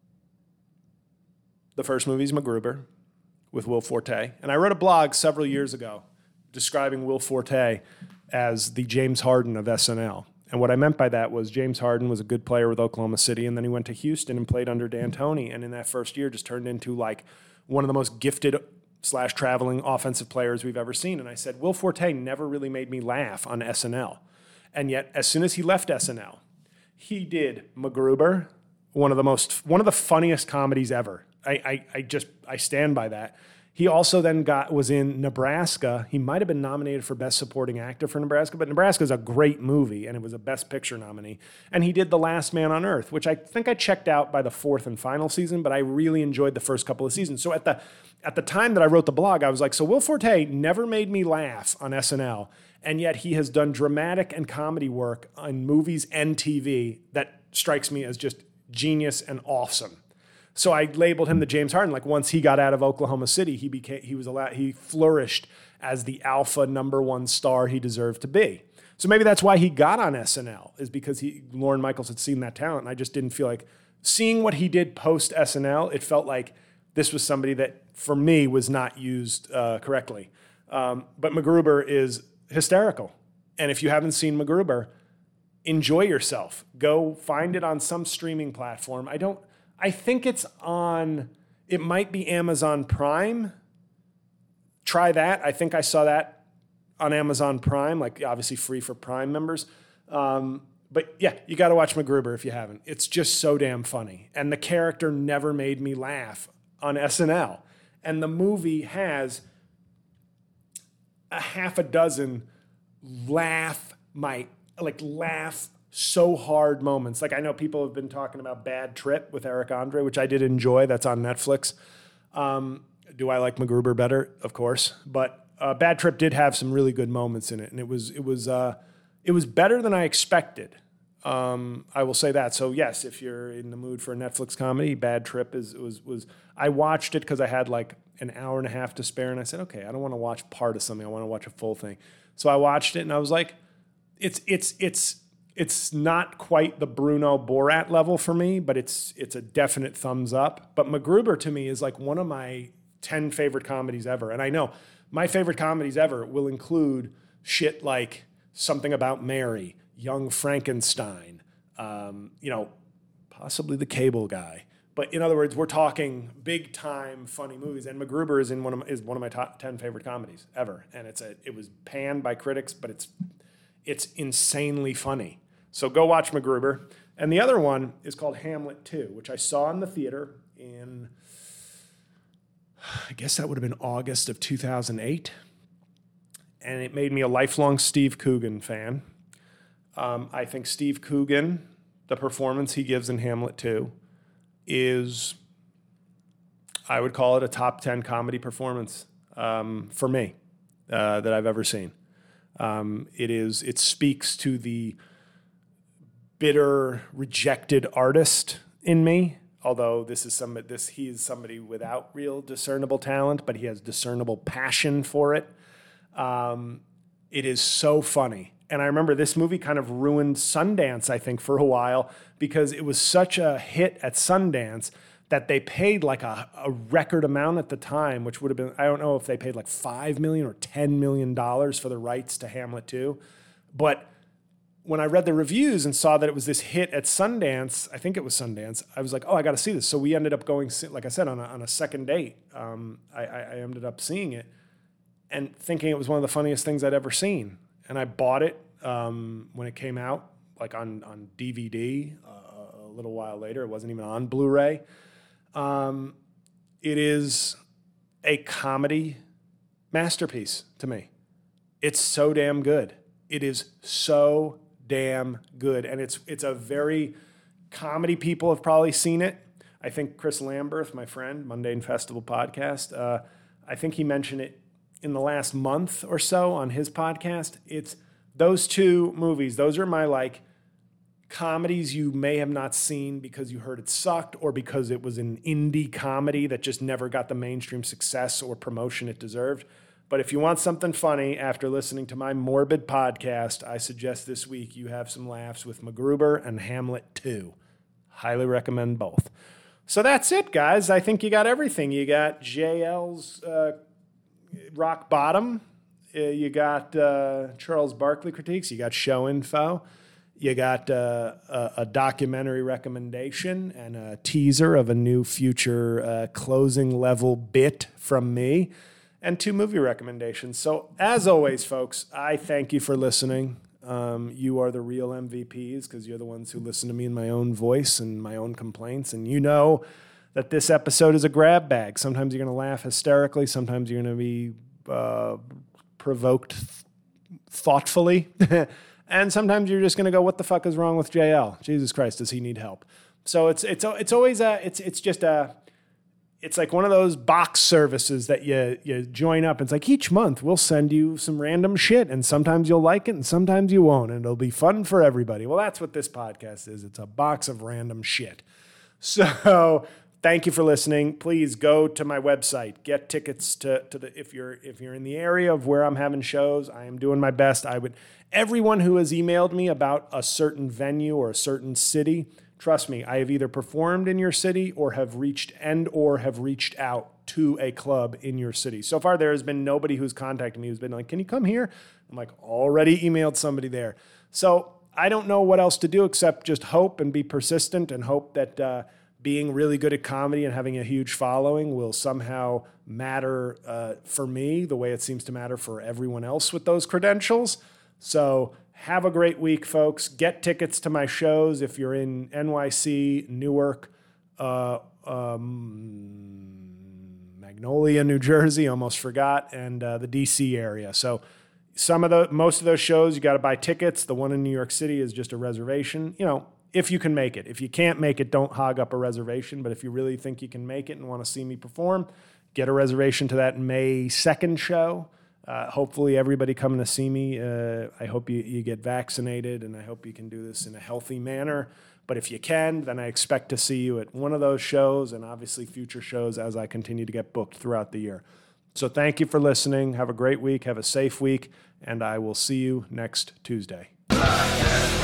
the first movie is MacGruber with Will Forte. And I wrote a blog several years ago describing Will Forte as the James Harden of S N L. And what I meant by that was James Harden was a good player with Oklahoma City, and then he went to Houston and played under D'Antoni, and in that first year just turned into like one of the most gifted slash traveling offensive players we've ever seen. And I said, Will Forte never really made me laugh on S N L. And yet, as soon as he left S N L, he did MacGruber, one of the most, one of the funniest comedies ever. I, I, I just, I stand by that. He also then got was in Nebraska. He might have been nominated for Best Supporting Actor for Nebraska, but Nebraska is a great movie, and it was a Best Picture nominee. And he did The Last Man on Earth, which I think I checked out by the fourth and final season, but I really enjoyed the first couple of seasons. So at the at the time that I wrote the blog, I was like, so Will Forte never made me laugh on S N L, and yet he has done dramatic and comedy work on movies and T V that strikes me as just genius and awesome. So I labeled him the James Harden. Like once he got out of Oklahoma City, he became he was allowed he flourished as the alpha number one star he deserved to be. So maybe that's why he got on S N L, is because he Lorne Michaels had seen that talent, and I just didn't feel like seeing what he did post S N L. It felt like this was somebody that for me was not used uh, correctly. Um, but MacGruber is hysterical, and if you haven't seen MacGruber, enjoy yourself. Go find it on some streaming platform. I don't. I think it's on, it might be Amazon Prime. Try that. I think I saw that on Amazon Prime, like obviously free for Prime members. Um, but yeah, you got to watch MacGruber if you haven't. It's just so damn funny. And the character never made me laugh on S N L. And the movie has a half a dozen laugh, my, like laugh so hard moments. Like I know people have been talking about Bad Trip with Eric Andre, which I did enjoy. That's on Netflix. Um, do I like MacGruber better? Of course. But uh, Bad Trip did have some really good moments in it, and it was it was uh, it was better than I expected. Um, I will say that. So yes, if you're in the mood for a Netflix comedy, Bad Trip is was was. I watched it because I had like an hour and a half to spare, and I said, okay, I don't want to watch part of something. I want to watch a full thing. So I watched it, and I was like, it's it's it's. It's not quite the Bruno Borat level for me, but it's it's a definite thumbs up. But MacGruber to me is like one of my ten favorite comedies ever. And I know my favorite comedies ever will include shit like Something About Mary, Young Frankenstein, um, you know, possibly The Cable Guy. But in other words, we're talking big time funny movies, and MacGruber is in one of my, is one of my top ten favorite comedies ever. And it's a it was panned by critics, but it's it's insanely funny. So go watch MacGruber. And the other one is called Hamlet two, which I saw in the theater in, I guess that would have been August of two thousand eight. And it made me a lifelong Steve Coogan fan. Um, I think Steve Coogan, the performance he gives in Hamlet two, is, I would call it a top ten comedy performance um, for me uh, that I've ever seen. Um, it is. It speaks to the bitter, rejected artist in me. Although this is some this he is somebody without real discernible talent, but he has discernible passion for it. Um, it is so funny. And I remember this movie kind of ruined Sundance, I think, for a while, because it was such a hit at Sundance that they paid like a, a record amount at the time, which would have been, I don't know if they paid like five million dollars or ten million dollars for the rights to Hamlet two. But when I read the reviews and saw that it was this hit at Sundance, I think it was Sundance, I was like, oh, I got to see this. So we ended up going, like I said, on a, on a second date. Um, I, I ended up seeing it and thinking it was one of the funniest things I'd ever seen. And I bought it um, when it came out, like on, on D V D uh, a little while later. It wasn't even on Blu-ray. Um, it is a comedy masterpiece to me. It's so damn good. It is so damn good. And it's it's a very, comedy people have probably seen it. I think Chris Lamberth, my friend, Mundane Festival podcast, uh, I think he mentioned it in the last month or so on his podcast. It's those two movies. Those are my like comedies you may have not seen because you heard it sucked or because it was an indie comedy that just never got the mainstream success or promotion it deserved. But if you want something funny after listening to my morbid podcast, I suggest this week you have some laughs with MacGruber and Hamlet two. Highly recommend both. So that's it, guys. I think you got everything. You got J L's uh, Rock Bottom. Uh, you got uh, Charles Barkley critiques. You got show info. You got uh, a, a documentary recommendation and a teaser of a new future uh, closing level bit from me, and two movie recommendations. So as always, folks, I thank you for listening. Um, you are the real M V Ps because you're the ones who listen to me in my own voice and my own complaints. And you know that this episode is a grab bag. Sometimes you're going to laugh hysterically. Sometimes you're going to be uh, provoked th- thoughtfully. And sometimes you're just going to go, what the fuck is wrong with J L? Jesus Christ, does he need help? So it's it's it's always a, it's it's just a, it's like one of those box services that you you join up. It's like each month we'll send you some random shit, and sometimes you'll like it and sometimes you won't, and it'll be fun for everybody. Well, that's what this podcast is. It's a box of random shit. So thank you for listening. Please go to my website, get tickets to, to the, if you're, if you're in the area of where I'm having shows, I am doing my best. I would, everyone who has emailed me about a certain venue or a certain city, trust me, I have either performed in your city or have reached and or have reached out to a club in your city. So far, there has been nobody who's contacted me who's been like, can you come here? I'm like, already emailed somebody there. So I don't know what else to do except just hope and be persistent and hope that, uh, being really good at comedy and having a huge following will somehow matter uh, for me the way it seems to matter for everyone else with those credentials. So have a great week, folks. Get tickets to my shows if you're in N Y C, Newark, uh, um, Magnolia, New Jersey, almost forgot, and uh, the D C area. So some of the most of those shows, you got to buy tickets. The one in New York City is just a reservation. You know, if you can make it. If you can't make it, don't hog up a reservation. But if you really think you can make it and want to see me perform, get a reservation to that May second show. Uh, hopefully everybody coming to see me, uh, I hope you, you get vaccinated, and I hope you can do this in a healthy manner. But if you can, then I expect to see you at one of those shows and obviously future shows as I continue to get booked throughout the year. So thank you for listening. Have a great week. Have a safe week. And I will see you next Tuesday.